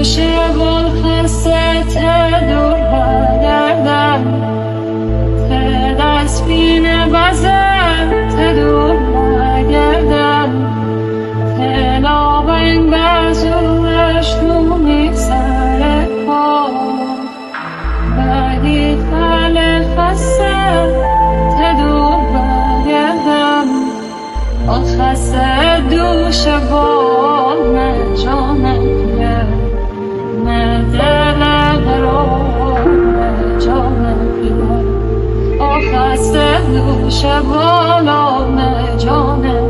شبال خسته تدور برگردم تدسبین بزن تدور برگردم تلا بین بزرش تو میکسر پا بعدی خل خسته تدور برگردم خسته دوش بال نجانم خسته دوش بالا جانم